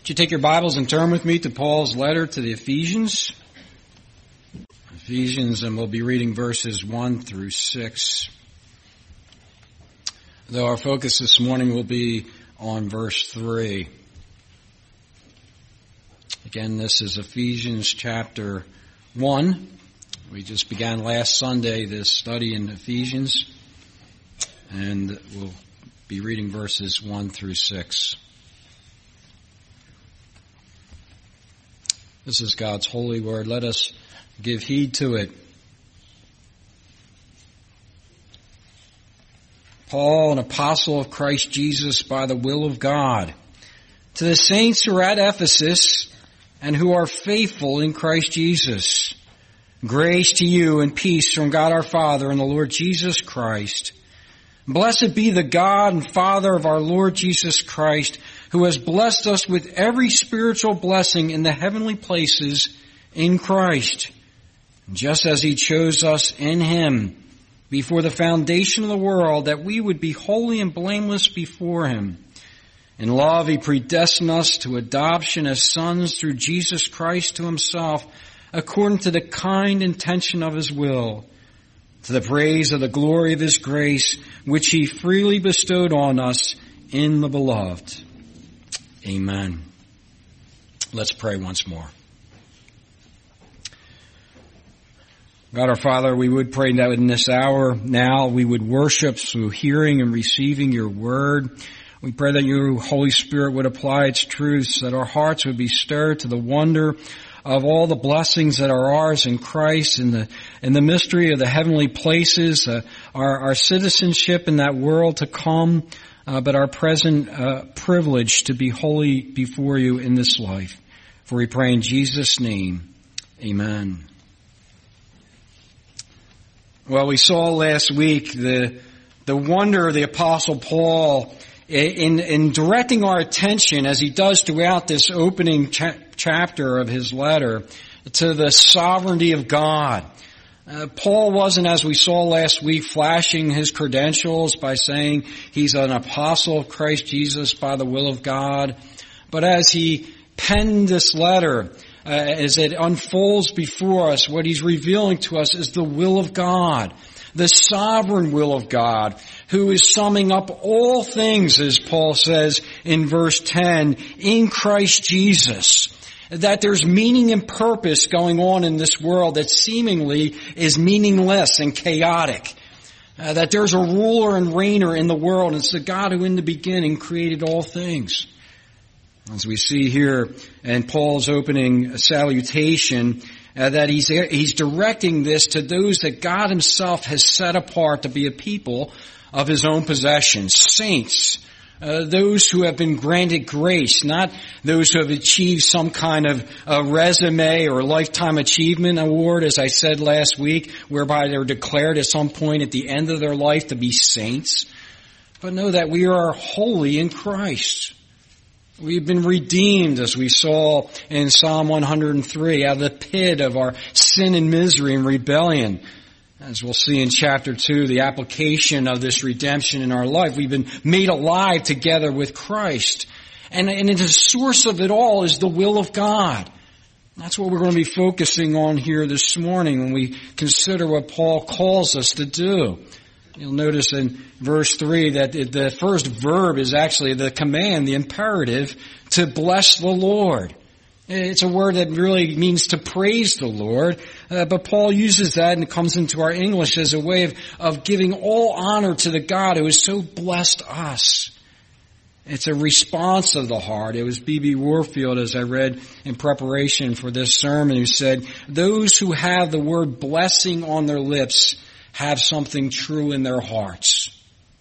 Would you take your Bibles and turn with me to Paul's letter to the Ephesians? And we'll be reading verses 1 through 6. Though our focus this morning will be on verse 3. Again, this is Ephesians chapter 1. We just began last Sunday this study in Ephesians, and we'll be reading verses 1 through 6. This is God's holy word. Let us give heed to it. Paul, an apostle of Christ Jesus by the will of God, to the saints who are at Ephesus and who are faithful in Christ Jesus, grace to you and peace from God our Father and the Lord Jesus Christ. Blessed be the God and Father of our Lord Jesus Christ, who has blessed us with every spiritual blessing in the heavenly places in Christ, just as He chose us in Him before the foundation of the world, that we would be holy and blameless before Him. In love He predestined us to adoption as sons through Jesus Christ to Himself, according to the kind intention of His will, to the praise of the glory of His grace, which He freely bestowed on us in the Beloved. Amen. Let's pray once more. God our Father, we would pray that in this hour now we would worship through hearing and receiving your word. We pray that your Holy Spirit would apply its truths, that our hearts would be stirred to the wonder of all the blessings that are ours in Christ, in the mystery of the heavenly places, our citizenship in that world to come, but our present privilege to be holy before you in this life. For we pray in Jesus' name, amen. Well, we saw last week the wonder of the Apostle Paul in directing our attention, as he does throughout this opening chapter of his letter, to the sovereignty of God. Paul wasn't, as we saw last week, flashing his credentials by saying he's an apostle of Christ Jesus by the will of God. But as he penned this letter, as it unfolds before us, what he's revealing to us is the will of God, the sovereign will of God, who is summing up all things, as Paul says in verse 10, in Christ Jesus. That there's meaning and purpose going on in this world that seemingly is meaningless and chaotic. That there's a ruler and reigner in the world. It's the God who in the beginning created all things. As we see here in Paul's opening salutation, that he's directing this to those that God Himself has set apart to be a people of His own possession, saints. Those who have been granted grace, not those who have achieved some kind of resume or lifetime achievement award, as I said last week, whereby they're declared at some point at the end of their life to be saints. But know that we are holy in Christ. We've been redeemed, as we saw in Psalm 103, out of the pit of our sin and misery and rebellion. As we'll see in chapter 2, the application of this redemption in our life. We've been made alive together with Christ. And the source of it all is the will of God. That's what we're going to be focusing on here this morning when we consider what Paul calls us to do. You'll notice in verse 3 that the first verb is actually the command, the imperative, to bless the Lord. It's a word that really means to praise the Lord, but Paul uses that and it comes into our English as a way of giving all honor to the God who has so blessed us. It's a response of the heart. It was B.B. Warfield, as I read in preparation for this sermon, who said, those who have the word blessing on their lips have something true in their hearts.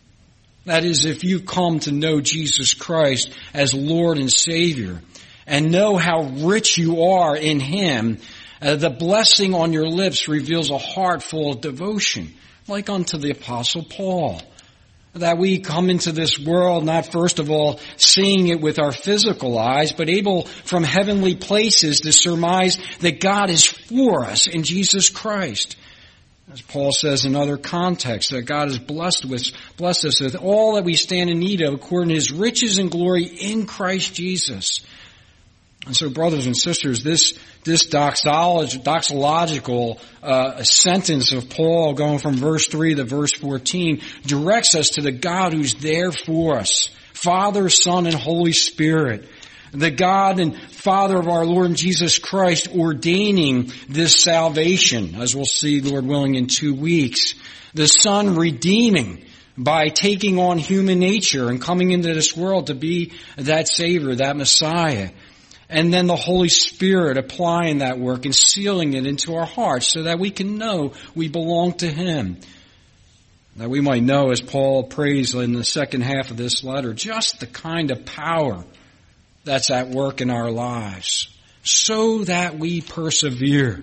That is, if you come to know Jesus Christ as Lord and Savior, and know how rich you are in Him, the blessing on your lips reveals a heart full of devotion, like unto the Apostle Paul. That we come into this world not first of all seeing it with our physical eyes, but able from heavenly places to surmise that God is for us in Jesus Christ. As Paul says in other contexts, that God has blessed us with all that we stand in need of according to His riches and glory in Christ Jesus. And so, brothers and sisters, this doxological sentence of Paul going from verse 3 to verse 14 directs us to the God who's there for us, Father, Son, and Holy Spirit. The God and Father of our Lord Jesus Christ ordaining this salvation, as we'll see, Lord willing, in 2 weeks. The Son redeeming by taking on human nature and coming into this world to be that Savior, that Messiah. And then the Holy Spirit applying that work and sealing it into our hearts so that we can know we belong to Him. That we might know, as Paul prays in the second half of this letter, just the kind of power that's at work in our lives, so that we persevere,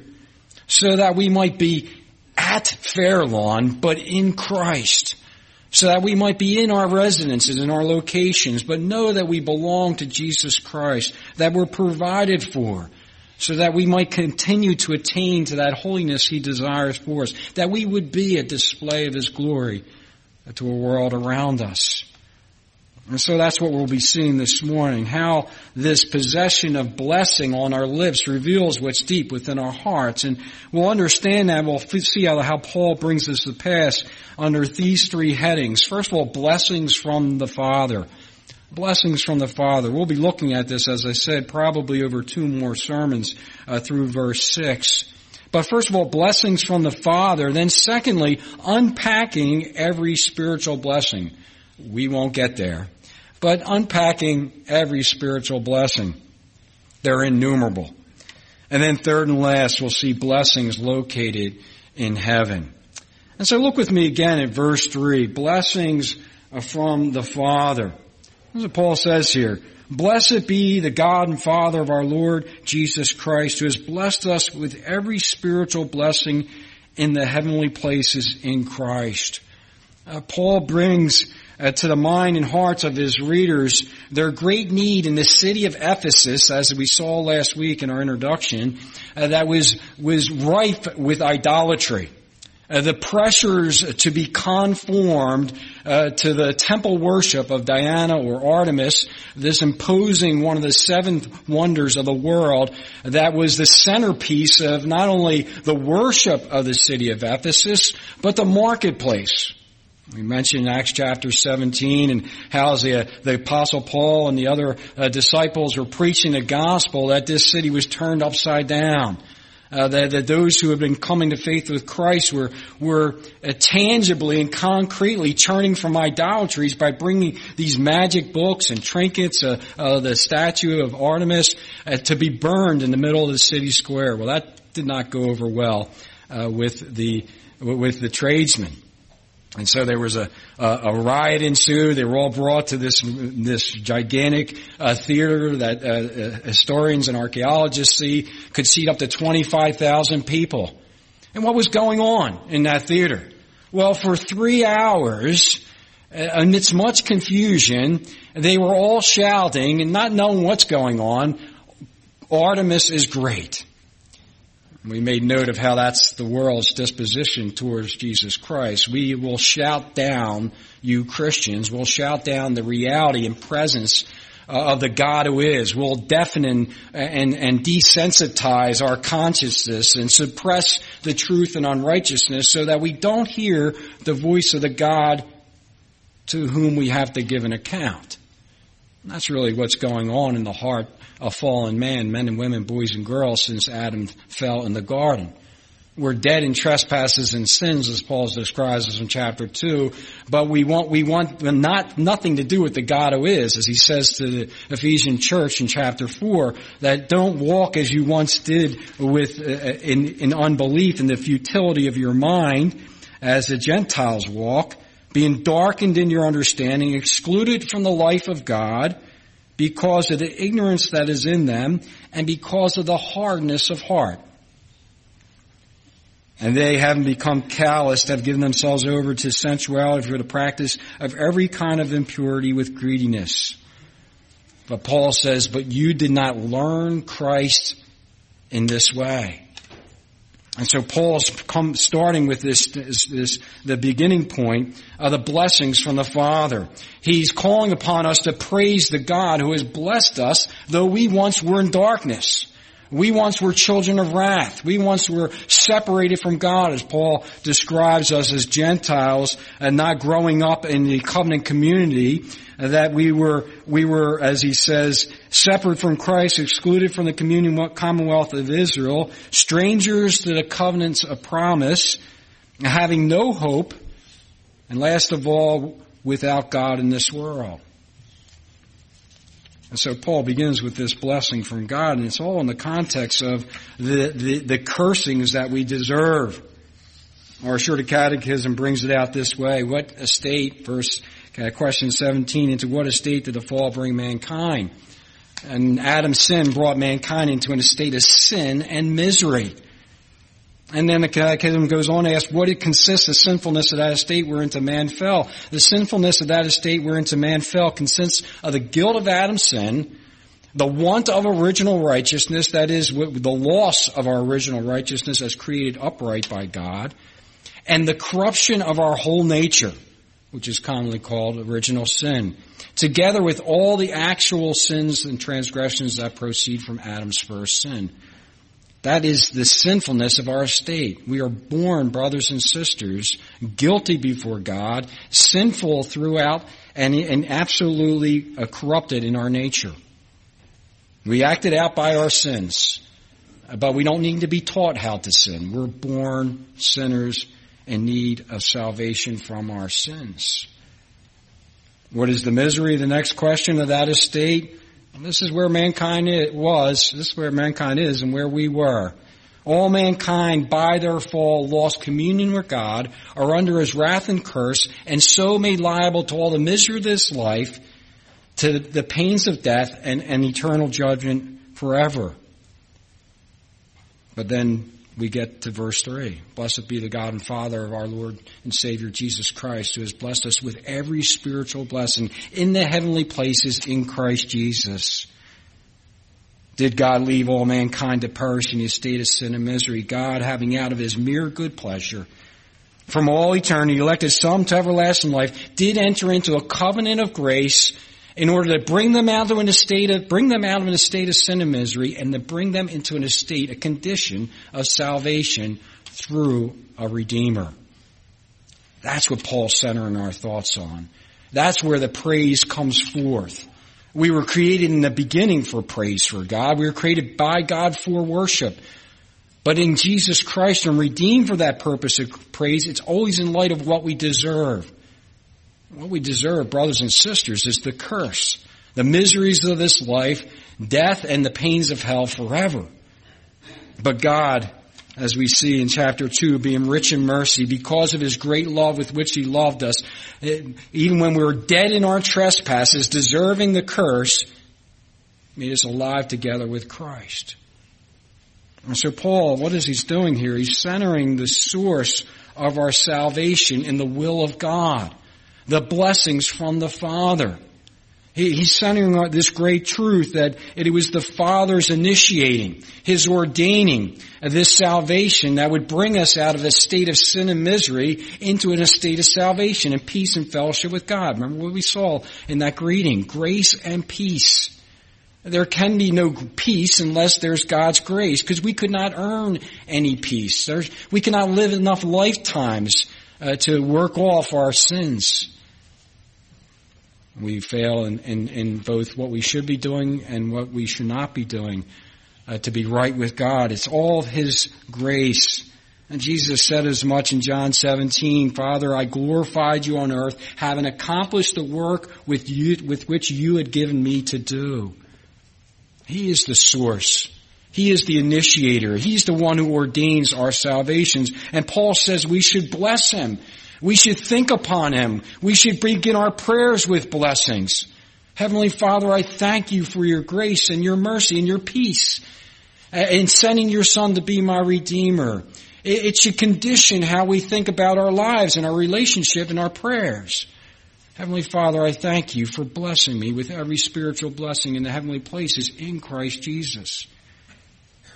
so that we might be at Fairlawn, but in Christ, so that we might be in our residences, in our locations, but know that we belong to Jesus Christ, that we're provided for, so that we might continue to attain to that holiness He desires for us, that we would be a display of His glory to a world around us. And so that's what we'll be seeing this morning, how this possession of blessing on our lips reveals what's deep within our hearts. And we'll understand that. We'll see how Paul brings this to pass under these 3 headings. First of all, blessings from the Father. Blessings from the Father. We'll be looking at this, as I said, probably over 2 more sermons through verse 6. But first of all, blessings from the Father. Then secondly, unpacking every spiritual blessing. We won't get there. But unpacking every spiritual blessing. They're innumerable. And then third and last, we'll see blessings located in heaven. And so look with me again at verse 3. Blessings from the Father. This is what Paul says here. Blessed be the God and Father of our Lord Jesus Christ, who has blessed us with every spiritual blessing in the heavenly places in Christ. Paul brings to the mind and hearts of his readers their great need in the city of Ephesus, as we saw last week in our introduction, that was rife with idolatry. The pressures to be conformed to the temple worship of Diana or Artemis, this imposing one of the 7 wonders of the world, that was the centerpiece of not only the worship of the city of Ephesus, but the marketplace. We mentioned Acts chapter 17 and how the Apostle Paul and the other disciples were preaching the gospel, that this city was turned upside down. That those who have been coming to faith with Christ were tangibly and concretely turning from idolatries by bringing these magic books and trinkets, the statue of Artemis, to be burned in the middle of the city square. Well, that did not go over well with the tradesmen. And so there was a riot ensued. They were all brought to this gigantic theater that historians and archaeologists see could seat up to 25,000 people. And what was going on in that theater? Well, for 3 hours, amidst much confusion, they were all shouting and not knowing what's going on, Artemis is great. We made note of how that's the world's disposition towards Jesus Christ. We will shout down, you Christians, we'll shout down the reality and presence of the God who is. We'll deafen and desensitize our consciousness and suppress the truth and unrighteousness so that we don't hear the voice of the God to whom we have to give an account. And that's really what's going on in the heart of fallen man, men and women, boys and girls, since Adam fell in the garden. We're dead in trespasses and sins, as Paul describes us in chapter 2, but we want nothing to do with the God who is, as he says to the Ephesian church in chapter 4, that don't walk as you once did with in unbelief and the futility of your mind, as the Gentiles walk, being darkened in your understanding, excluded from the life of God, because of the ignorance that is in them, and because of the hardness of heart. And they, having become calloused, have given themselves over to sensuality for the practice of every kind of impurity with greediness. But Paul says, but you did not learn Christ in this way. And so Paul's starting with the beginning point of the blessings from the Father. He's calling upon us to praise the God who has blessed us, though we once were in darkness. We once were children of wrath. We once were separated from God, as Paul describes us as Gentiles and not growing up in the covenant community, that we were, as he says, separate from Christ, excluded from the commonwealth of Israel, strangers to the covenants of promise, having no hope, and last of all, without God in this world. And so Paul begins with this blessing from God, and it's all in the context of the cursings that we deserve. Our Shorter Catechism brings it out this way. What estate, question 17, into what estate did the fall bring mankind? And Adam's sin brought mankind into an estate of sin and misery. And then the Catechism goes on to ask, what it consists, the sinfulness of that estate whereinto man fell. The sinfulness of that estate whereinto man fell consists of the guilt of Adam's sin, the want of original righteousness, that is, the loss of our original righteousness as created upright by God, and the corruption of our whole nature, which is commonly called original sin, together with all the actual sins and transgressions that proceed from Adam's first sin. That is the sinfulness of our estate. We are born, brothers and sisters, guilty before God, sinful throughout, and absolutely corrupted in our nature. We acted out by our sins, but we don't need to be taught how to sin. We're born sinners in need of salvation from our sins. What is the misery? The next question of that estate. This is where mankind was. This is where mankind is and where we were. All mankind, by their fall, lost communion with God, are under his wrath and curse, and so made liable to all the misery of this life, to the pains of death and eternal judgment forever. But then we get to verse 3. Blessed be the God and Father of our Lord and Savior Jesus Christ, who has blessed us with every spiritual blessing in the heavenly places in Christ Jesus. Did God leave all mankind to perish in a state of sin and misery? God, having out of his mere good pleasure, from all eternity, elected some to everlasting life, did enter into a covenant of grace in order to bring them out of a state of sin and misery, and to bring them into a condition of salvation through a Redeemer. That's what Paul's centering our thoughts on. That's where the praise comes forth. We were created in the beginning for praise for God. We were created by God for worship. But in Jesus Christ and redeemed for that purpose of praise, it's always in light of what we deserve. What we deserve, brothers and sisters, is the curse, the miseries of this life, death, and the pains of hell forever. But God, as we see in chapter 2, being rich in mercy, because of his great love with which he loved us, even when we were dead in our trespasses, deserving the curse, made us alive together with Christ. And so Paul, what is he doing here? He's centering the source of our salvation in the will of God. The blessings from the Father. He's centering on this great truth that it was the Father's initiating, his ordaining of this salvation that would bring us out of a state of sin and misery into an estate of salvation and peace and fellowship with God. Remember what we saw in that greeting, grace and peace. There can be no peace unless there's God's grace, because we could not earn any peace. We cannot live enough lifetimes to work off our sins. We fail in both what we should be doing and what we should not be doing to be right with God. It's all his grace. And Jesus said as much in John 17, Father, I glorified you on earth, having accomplished the work with which you had given me to do. He is the source. He is the initiator. He's the one who ordains our salvations. And Paul says we should bless him. We should think upon him. We should begin our prayers with blessings. Heavenly Father, I thank you for your grace and your mercy and your peace in sending your Son to be my Redeemer. It should condition how we think about our lives and our relationship and our prayers. Heavenly Father, I thank you for blessing me with every spiritual blessing in the heavenly places in Christ Jesus.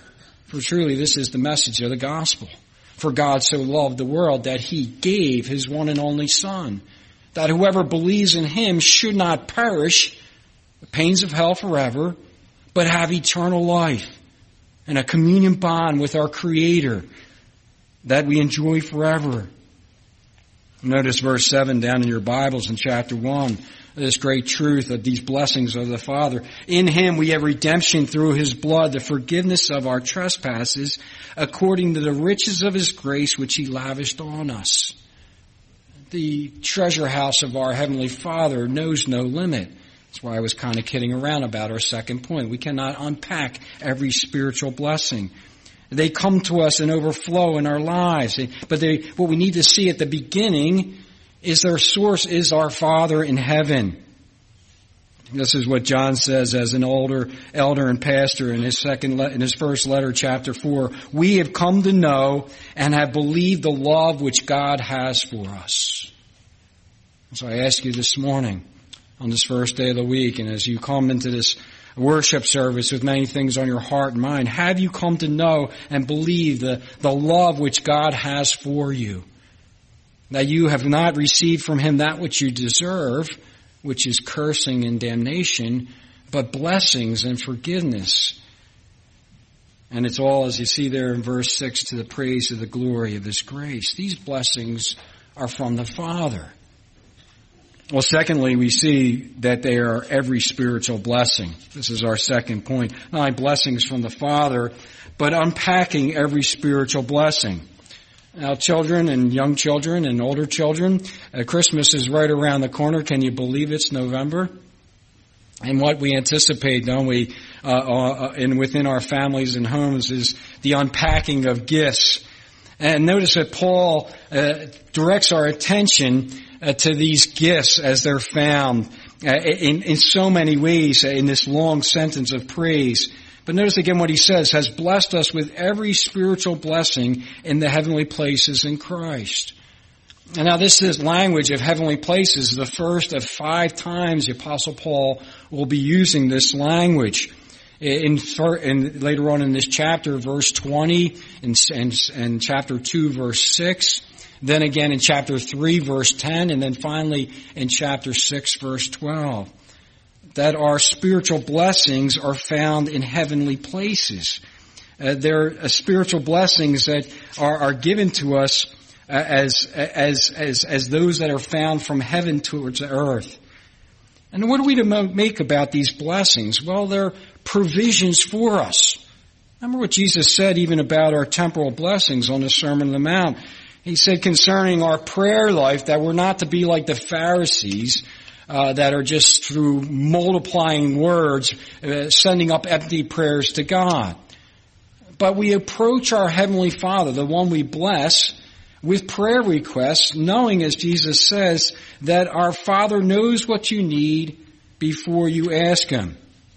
For truly this is the message of the gospel. For God so loved the world that he gave his one and only Son, that whoever believes in him should not perish, the pains of hell forever, but have eternal life and a communion bond with our Creator that we enjoy forever. Notice verse 7 down in your Bibles in chapter 1. This great truth of these blessings of the Father. In him we have redemption through his blood, the forgiveness of our trespasses, according to the riches of his grace which he lavished on us. The treasure house of our Heavenly Father knows no limit. That's why I was kind of kidding around about our second point. We cannot unpack every spiritual blessing. They come to us and overflow in our lives. But what we need to see at the beginning is their source is our Father in heaven. This is what John says as an elder and pastor in his first letter, chapter 4. We have come to know and have believed the love which God has for us. So I ask you this morning, on this first day of the week, and as you come into this worship service with many things on your heart and mind, have you come to know and believe the love which God has for you? That you have not received from him that which you deserve, which is cursing and damnation, but blessings and forgiveness. And it's all, as you see there in verse 6, to the praise of the glory of his grace. These blessings are from the Father. Well, secondly, we see that they are every spiritual blessing. This is our second point. Not only blessings from the Father, but unpacking every spiritual blessing. Now, children and young children and older children, Christmas is right around the corner. Can you believe it's November? And what we anticipate, don't we, within our families and homes is the unpacking of gifts. And notice that Paul directs our attention to these gifts as they're found in so many ways in this long sentence of praise. But notice again what he says, has blessed us with every spiritual blessing in the heavenly places in Christ. And now this is language of heavenly places, the first of 5 times the Apostle Paul will be using this language. In later on in this chapter, verse 20, and chapter 2, verse 6, then again in chapter 3, verse 10, and then finally in chapter 6, verse 12. That our spiritual blessings are found in heavenly places. They're spiritual blessings that are given to us as those that are found from heaven towards the earth. And what are we to make about these blessings? Well, they're provisions for us. Remember what Jesus said even about our temporal blessings on the Sermon on the Mount. He said concerning our prayer life that we're not to be like the Pharisees, that are just through multiplying words, sending up empty prayers to God. But we approach our Heavenly Father, the one we bless, with prayer requests, knowing, as Jesus says, that our Father knows what you need before you ask him.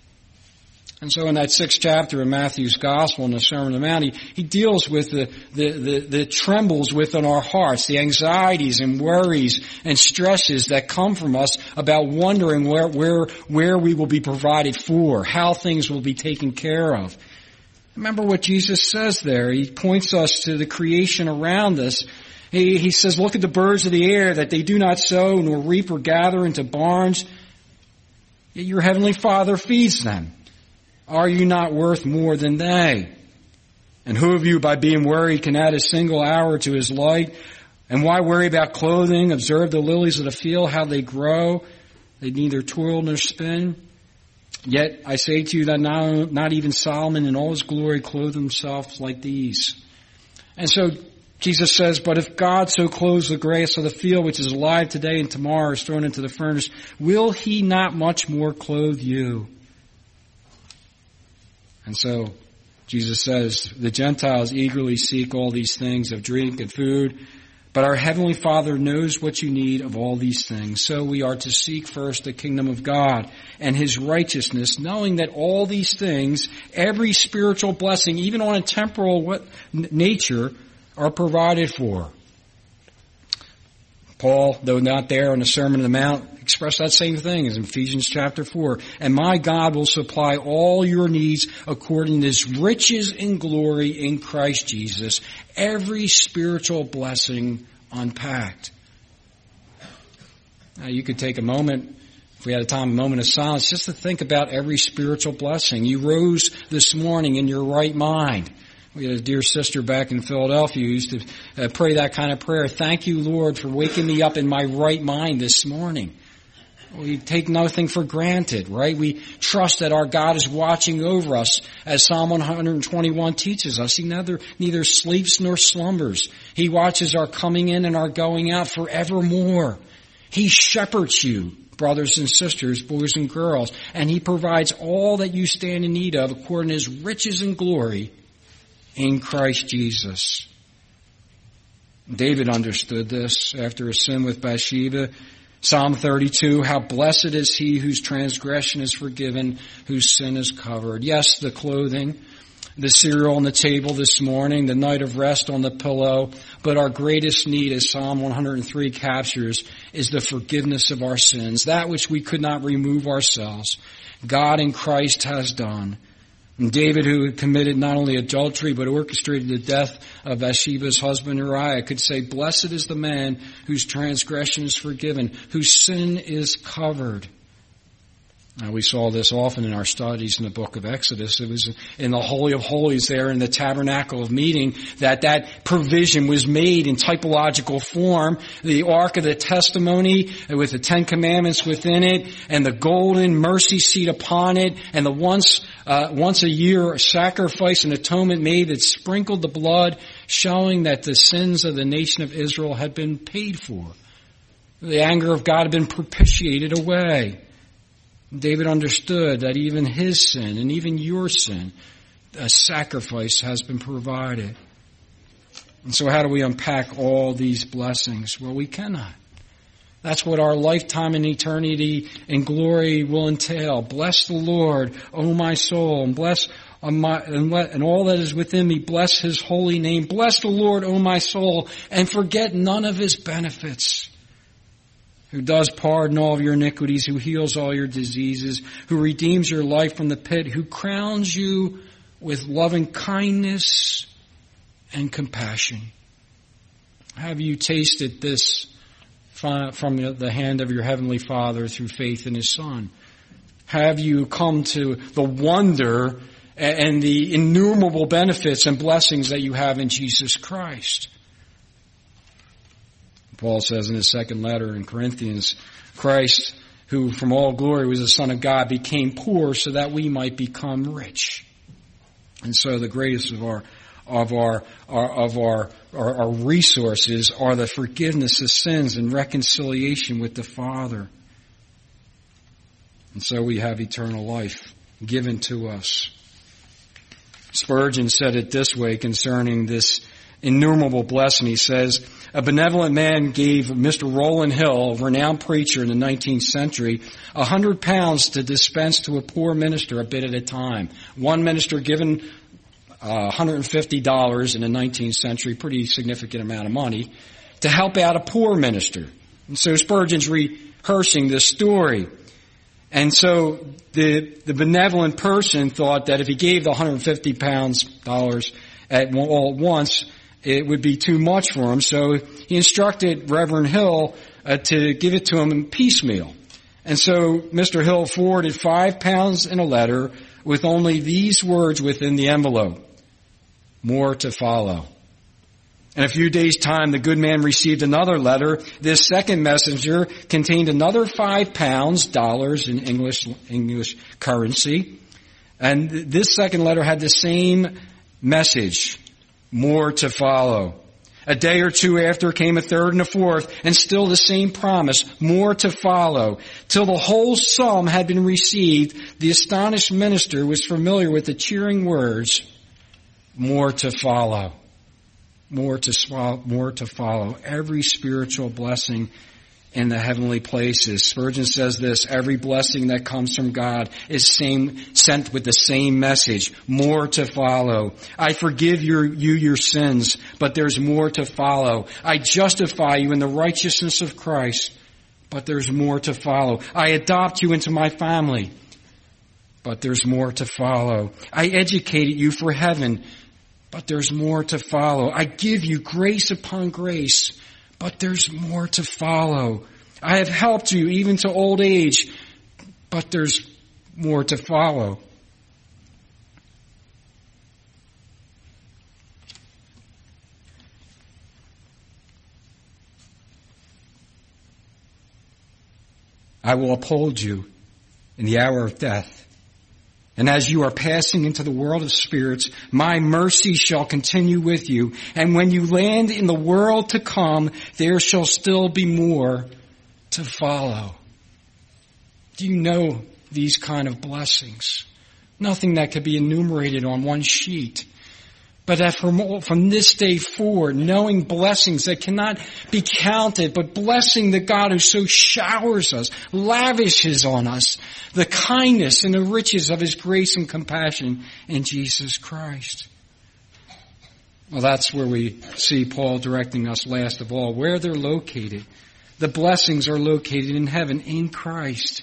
And so in that 6th chapter of Matthew's Gospel in the Sermon on the Mount, he deals with the trembles within our hearts, the anxieties and worries and stresses that come from us about wondering where we will be provided for, how things will be taken care of. Remember what Jesus says there. He points us to the creation around us. He says, look at the birds of the air, that they do not sow nor reap or gather into barns, yet your Heavenly Father feeds them. Are you not worth more than they? And who of you, by being worried, can add a single hour to his life? And why worry about clothing? Observe the lilies of the field, how they grow. They neither toil nor spin. Yet I say to you that not even Solomon in all his glory clothed himself like these. And so Jesus says, but if God so clothes the grass of the field, which is alive today and tomorrow is thrown into the furnace, will he not much more clothe you? And so Jesus says, the Gentiles eagerly seek all these things of drink and food, but our Heavenly Father knows what you need of all these things. So we are to seek first the kingdom of God and his righteousness, knowing that all these things, every spiritual blessing, even on a temporal nature, are provided for. Paul, though not there on the Sermon on the Mount, expressed that same thing as in Ephesians chapter 4. And my God will supply all your needs according to his riches in glory in Christ Jesus. Every spiritual blessing unpacked. Now you could take a moment, if we had a moment of silence, just to think about every spiritual blessing. You rose this morning in your right mind. We had a dear sister back in Philadelphia who used to pray that kind of prayer. Thank you, Lord, for waking me up in my right mind this morning. We take nothing for granted, right? We trust that our God is watching over us, as Psalm 121 teaches us. He neither sleeps nor slumbers. He watches our coming in and our going out forevermore. He shepherds you, brothers and sisters, boys and girls, and he provides all that you stand in need of according to his riches and glory in Christ Jesus. David understood this after his sin with Bathsheba. Psalm 32, how blessed is he whose transgression is forgiven, whose sin is covered. Yes, the clothing, the cereal on the table this morning, the night of rest on the pillow, but our greatest need, as Psalm 103 captures, is the forgiveness of our sins, that which we could not remove ourselves. God in Christ has done. And David, who had committed not only adultery, but orchestrated the death of Bathsheba's husband Uriah, could say, blessed is the man whose transgression is forgiven, whose sin is covered. Now, we saw this often in our studies in the book of Exodus. It was in the Holy of Holies there in the tabernacle of meeting that provision was made in typological form. The Ark of the Testimony with the Ten Commandments within it and the golden mercy seat upon it and the once a year sacrifice and atonement made that sprinkled the blood, showing that the sins of the nation of Israel had been paid for. The anger of God had been propitiated away. David understood that even his sin and even your sin, a sacrifice has been provided. And so how do we unpack all these blessings? Well, we cannot. That's what our lifetime in eternity and glory will entail. Bless the Lord, O my soul, and bless and all that is within me. Bless his holy name. Bless the Lord, O my soul, and forget none of his benefits. Who does pardon all of your iniquities, who heals all your diseases, who redeems your life from the pit, who crowns you with loving kindness and compassion. Have you tasted this from the hand of your heavenly Father through faith in his Son? Have you come to the wonder and the innumerable benefits and blessings that you have in Jesus Christ? Paul says in his second letter in Corinthians, Christ, who from all glory was the Son of God, became poor so that we might become rich. And so the greatest of our resources are the forgiveness of sins and reconciliation with the Father. And so we have eternal life given to us. Spurgeon said it this way concerning this innumerable blessing. He says, a benevolent man gave Mr. Rowland Hill, a renowned preacher in the 19th century, £100 to dispense to a poor minister a bit at a time. One minister given $150 in the 19th century, pretty significant amount of money, to help out a poor minister. And so Spurgeon's rehearsing this story. And so the benevolent person thought that if he gave the $150 all at once, it would be too much for him. So he instructed Reverend Hill to give it to him in piecemeal. And so Mr. Hill forwarded £5 in a letter with only these words within the envelope: more to follow. In a few days' time, the good man received another letter. This second messenger contained another £5, dollars in English currency. And this second letter had the same message: more to follow. A day or two after came a third and a fourth, and still the same promise: more to follow. Till the whole sum had been received, the astonished minister was familiar with the cheering words, more to follow. More to follow. Every spiritual blessing in the heavenly places. Spurgeon says this: every blessing that comes from God is sent with the same message, more to follow. I forgive you your sins, but there's more to follow. I justify you in the righteousness of Christ, but there's more to follow. I adopt you into my family, but there's more to follow. I educated you for heaven, but there's more to follow. I give you grace upon grace, but there's more to follow. I have helped you even to old age, but there's more to follow. I will uphold you in the hour of death. And as you are passing into the world of spirits, my mercy shall continue with you. And when you land in the world to come, there shall still be more to follow. Do you know these kind of blessings? Nothing that could be enumerated on one sheet. But that from this day forward, knowing blessings that cannot be counted, but blessing the God who so showers us, lavishes on us, the kindness and the riches of His grace and compassion in Jesus Christ. Well, that's where we see Paul directing us last of all, where they're located. The blessings are located in heaven, in Christ.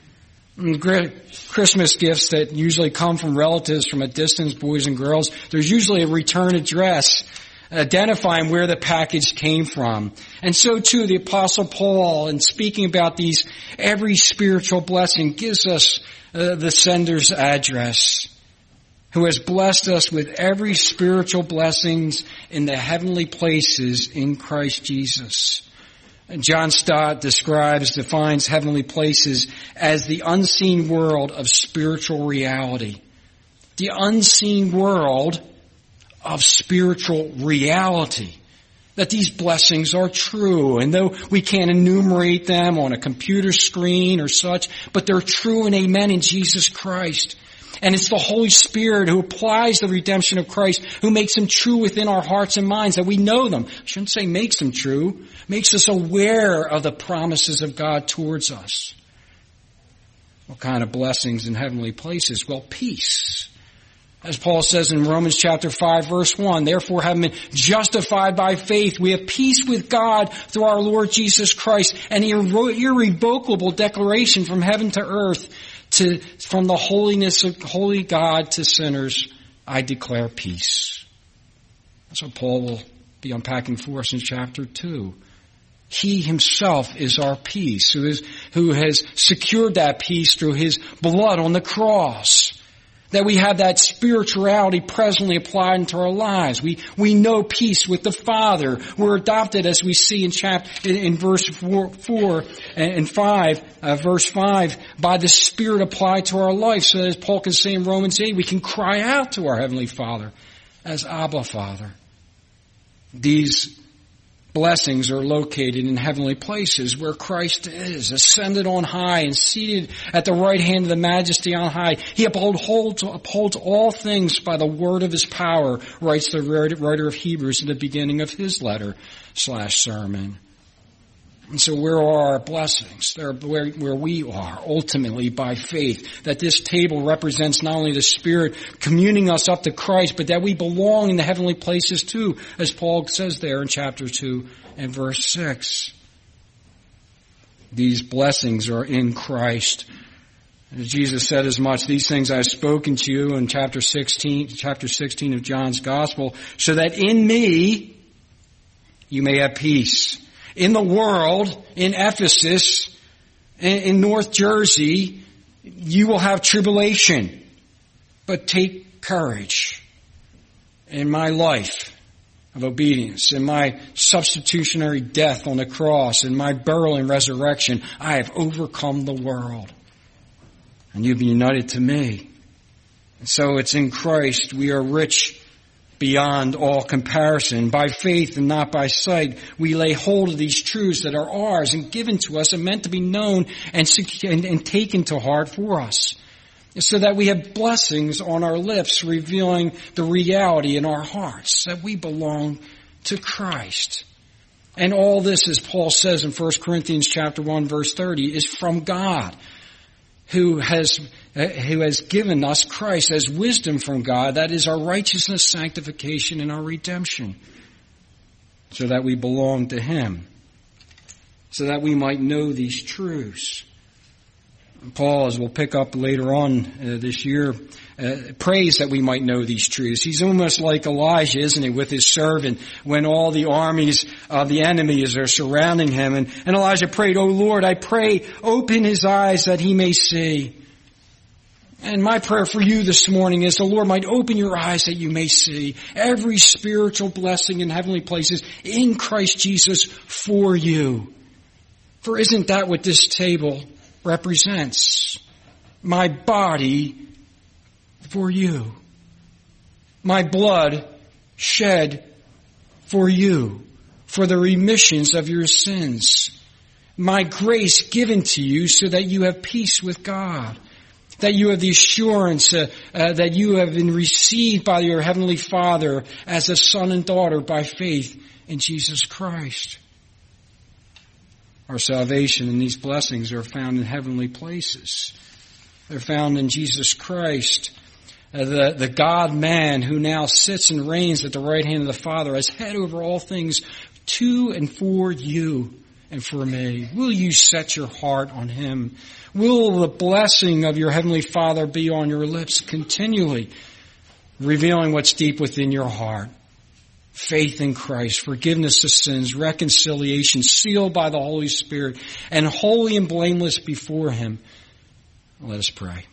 Christmas gifts that usually come from relatives from a distance, boys and girls, there's usually a return address identifying where the package came from. And so too the Apostle Paul, in speaking about these, every spiritual blessing, gives us the sender's address, who has blessed us with every spiritual blessings in the heavenly places in Christ Jesus. John Stott defines heavenly places as the unseen world of spiritual reality. The unseen world of spiritual reality. That these blessings are true. And though we can't enumerate them on a computer screen or such, but they're true and amen in Jesus Christ. And it's the Holy Spirit who applies the redemption of Christ, who makes them true within our hearts and minds, that we know them. I shouldn't say makes them true, makes us aware of the promises of God towards us. What kind of blessings in heavenly places? Well, peace. As Paul says in Romans chapter 5, verse 1, therefore having been justified by faith, we have peace with God through our Lord Jesus Christ, an irrevocable declaration from heaven to earth, from the holiness of holy God to sinners, I declare peace. That's what Paul will be unpacking for us in chapter 2. He himself is our peace, who has secured that peace through his blood on the cross. That we have that spirituality presently applied into our lives. We know peace with the Father. We're adopted, as we see in verse 4 and 5, verse 5, by the Spirit applied to our life. So as Paul can say in Romans 8, we can cry out to our Heavenly Father as Abba, Father. These blessings are located in heavenly places where Christ is, ascended on high and seated at the right hand of the Majesty on high. He upholds all things by the word of His power, writes the writer of Hebrews in the beginning of his letter/sermon. And so where are our blessings? They're where we are, ultimately by faith. That this table represents not only the Spirit communing us up to Christ, but that we belong in the heavenly places too, as Paul says there in chapter 2 and verse 6. These blessings are in Christ. As Jesus said as much, these things I have spoken to you in chapter 16 of John's Gospel, so that in me you may have peace. In the world, in Ephesus, in North Jersey, you will have tribulation. But take courage. In my life of obedience, in my substitutionary death on the cross, in my burial and resurrection, I have overcome the world. And you've been united to me. And so it's in Christ we are rich beyond all comparison. By faith and not by sight, we lay hold of these truths that are ours and given to us and meant to be known and taken to heart for us, so that we have blessings on our lips revealing the reality in our hearts that we belong to Christ. And all this, as Paul says in 1 Corinthians chapter 1, verse 30, is from God, who has given us Christ as wisdom from God. That is our righteousness, sanctification, and our redemption, so that we belong to Him, so that we might know these truths. Paul, as we'll pick up later on this year, prays that we might know these truths. He's almost like Elijah, isn't he, with his servant when all the armies of the enemies are surrounding him. And Elijah prayed, "O Lord, I pray, open his eyes that he may see." And my prayer for you this morning is the Lord might open your eyes that you may see every spiritual blessing in heavenly places in Christ Jesus for you. For isn't that what this table represents? My body for you. My blood shed for you, for the remissions of your sins. My grace given to you so that you have peace with God, that you have the assurance that you have been received by your Heavenly Father as a son and daughter by faith in Jesus Christ. Our salvation and these blessings are found in heavenly places. They're found in Jesus Christ, the God-man who now sits and reigns at the right hand of the Father as head over all things to and for you and for me. Will you set your heart on Him? Will the blessing of your Heavenly Father be on your lips continually, revealing what's deep within your heart? Faith in Christ, forgiveness of sins, reconciliation, sealed by the Holy Spirit, and holy and blameless before Him. Let us pray.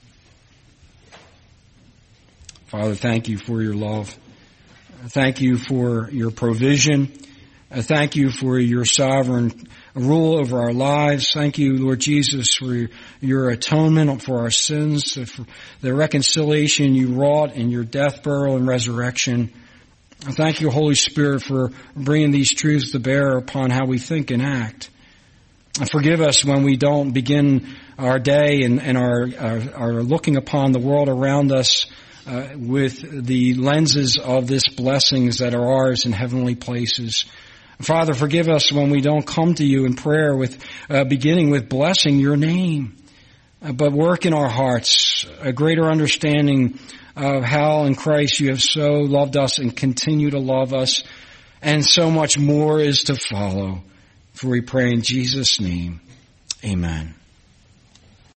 Father, thank you for your love. Thank you for your provision. Thank you for your sovereign rule over our lives. Thank you, Lord Jesus, for your atonement for our sins, for the reconciliation you wrought in your death, burial, and resurrection. Thank you, Holy Spirit, for bringing these truths to bear upon how we think and act. Forgive us when we don't begin our day and are looking upon the world around us with the lenses of this blessings that are ours in heavenly places. Father, forgive us when we don't come to you in prayer with beginning with blessing your name, but work in our hearts a greater understanding of how in Christ you have so loved us and continue to love us, and so much more is to follow. For we pray in Jesus' name, amen.